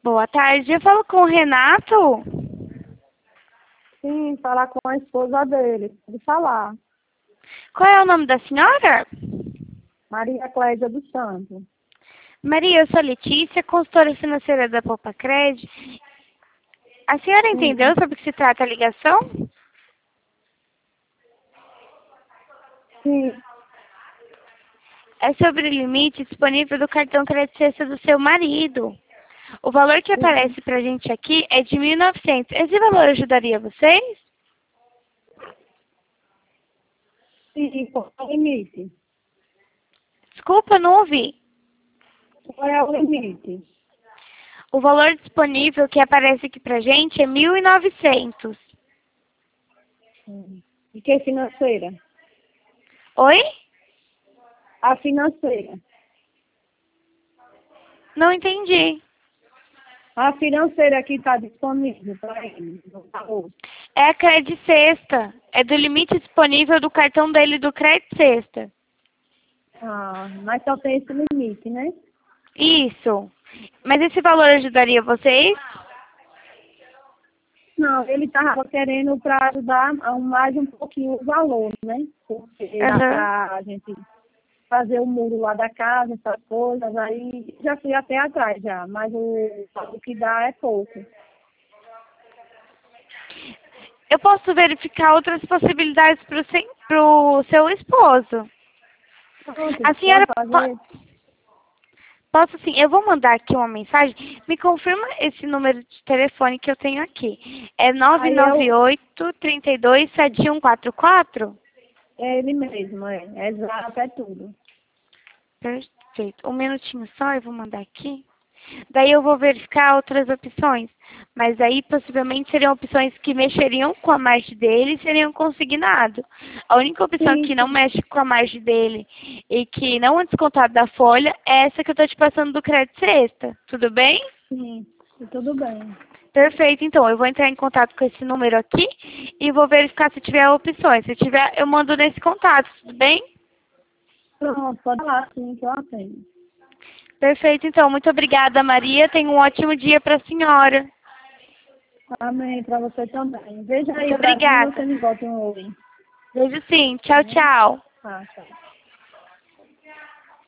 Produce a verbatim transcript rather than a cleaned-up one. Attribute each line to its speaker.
Speaker 1: Boa tarde, eu falo com o Renato.
Speaker 2: Sim, falar com a esposa dele. Pode falar.
Speaker 1: Qual é o nome da senhora?
Speaker 2: Maria Clédia dos Santos.
Speaker 1: Maria, eu sou Letícia, consultora financeira da Popacred. A senhora entendeu
Speaker 2: Sim.
Speaker 1: sobre o que se trata a ligação?
Speaker 2: Sim.
Speaker 1: É sobre o limite disponível do cartão crédito sexta do seu marido. O valor que
Speaker 2: Sim.
Speaker 1: aparece pra gente aqui é de mil e novecentos. Esse valor ajudaria vocês?
Speaker 2: Sim, qual é o limite?
Speaker 1: Desculpa, não ouvi.
Speaker 2: Qual é o limite?
Speaker 1: O valor disponível que aparece aqui pra gente é mil e novecentos.
Speaker 2: Sim. E que financeira?
Speaker 1: Oi?
Speaker 2: A financeira.
Speaker 1: Não entendi.
Speaker 2: A financeira que está disponível para ele. No valor.
Speaker 1: É a Cred Sexta. É do limite disponível do cartão dele do Cred Sexta.
Speaker 2: Ah, mas só tem esse limite, né?
Speaker 1: Isso. Mas esse valor ajudaria vocês?
Speaker 2: Não, ele estava querendo para ajudar a- mais um pouquinho o valor, né? Porque dá
Speaker 1: Aham.
Speaker 2: para a gente fazer o muro lá da casa, essas coisas, aí já fui até atrás já, mas o, o que dá é pouco.
Speaker 1: Eu posso verificar outras possibilidades para o seu, pro seu esposo.
Speaker 2: Pronto,
Speaker 1: A
Speaker 2: pode
Speaker 1: senhora
Speaker 2: fazer?
Speaker 1: po- posso sim, eu vou mandar aqui uma mensagem. Me confirma esse número de telefone que eu tenho aqui. É nove
Speaker 2: Aí
Speaker 1: nove
Speaker 2: eu,
Speaker 1: oito, três dois, sete um quatro quatro?
Speaker 2: é ele mesmo, é, é exato, é tudo.
Speaker 1: Perfeito. Um minutinho só, eu vou mandar aqui. Daí eu vou verificar outras opções. Mas aí possivelmente seriam opções que mexeriam com a margem dele e seriam consignado. A única opção
Speaker 2: Sim,
Speaker 1: que não
Speaker 2: sim,
Speaker 1: mexe com a margem dele e que não é descontado da folha é essa que eu estou te passando do crédito sexta. Tudo bem?
Speaker 2: sim, tudo bem.
Speaker 1: Perfeito, então eu vou entrar em contato com esse número aqui e vou verificar se tiver opções. Se tiver, eu mando nesse contato, tudo bem?
Speaker 2: Pronto, pode falar sim, que eu atendo.
Speaker 1: Perfeito, então. Muito obrigada, Maria. Tenha um ótimo dia para a senhora.
Speaker 2: Amém, para você também. Veja
Speaker 1: Muito
Speaker 2: aí para mim,
Speaker 1: obrigada.
Speaker 2: você me bota um oi.
Speaker 1: Beijo sim.
Speaker 2: Tá
Speaker 1: Tchau,
Speaker 2: bom?
Speaker 1: tchau.
Speaker 2: Ah, tá.